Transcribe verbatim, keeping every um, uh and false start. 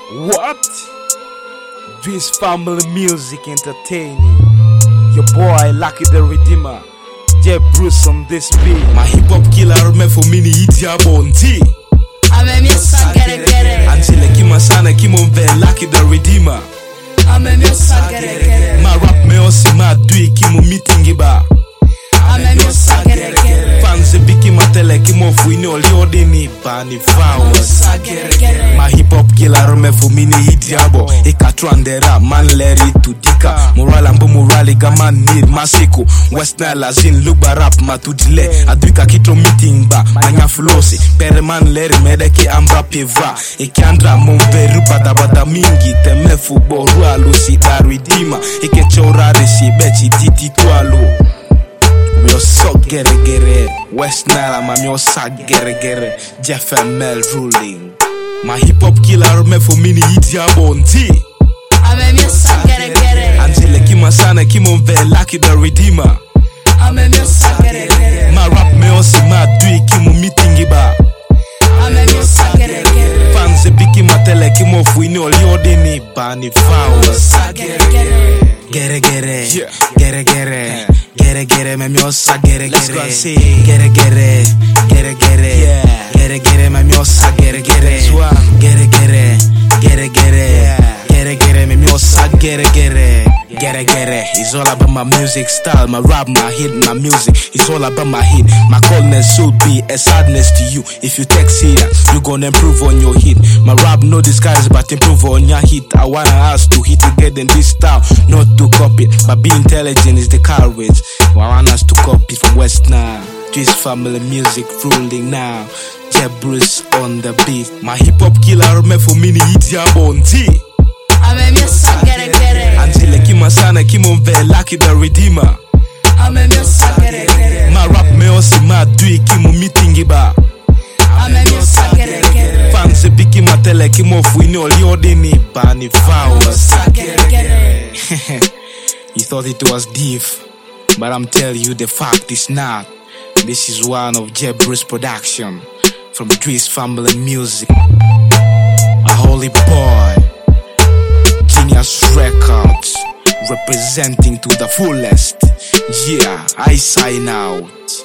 What? This family music entertaining. Your boy Lucky the Redeemer, Jeb Bruce on this beat. My hip hop killer me for mini idia bonti. Ame mi sa gere gere. Antile kima sana kimo mve Lucky the Redeemer. Ame mi sa gere gere. Ma rap me osi ma dui kimo meeting ba. Ame mi sa gere gere. Fans biki matele kimo fuini oliodi ni ba ni vows. My hip hop killer me for mini idiabo. Ika trandera man leri to dika. Moral ambo morali gama need masiko. West Nile azin luba rap matudile. Aduika kito meeting ba manya flosi. Pere man leri medeki amba peva. Ike andra mombe rupata bata mingi. Teme fubo rualo si da Redeemer. Ike chorare si bechi titi tualo. Mio so gere gere. West Nile ama mio sa gere gere. Jeff M L ruling. My hip hop killer me for mini idia bonti. Ame mi sa gere gere. Antile kima sana kimo mve Lucky the Redeemer. Ame mi sa gere gere. Ma rap me osi ma dui kimo meeting ba. Ame mi sa gere gere. Fans biki matele kimo fuini oliodi ni ba ni vows. Gere gere. Gere gere, Yeah. gere gere, gere gere, me miosa gere Let's go gere, and see. gere gere, gere gere, Yeah. gere gere, me miosa gere gere, This one. gere gere, gere gere, gere gere, me miosa gere gere, gere gere. It's all about my music style, my rap, my hit, my music. It's all about my hit. My coldness should be a sadness to you. If you take serious, you gonna improve on your hit. My rap no disguise, but improve on your hit. I wanna ask to hit together in this style, not to copy, but be intelligent is the courage. I want us to copy from West Nile. This family music ruling now. Jeb Bruce on the beat. My hip hop killer me for mini idia bonti. Ame mi sa gere gere. Antile kima sana kimo mve Lucky the Redeemer. Ame mi sa gere gere. Ma rap me osi ma dui kimo meeting ba. Ame mi sa gere gere. Fans biki matele kimo fuini oliodi ni ba ni vows. Gere gere. You thought it was deep, but I'm telling you the fact is not. This is one of Jeb Bruce production from Dries Family Music. A holy boy, Genius Records, representing to the fullest. Yeah, I sign out.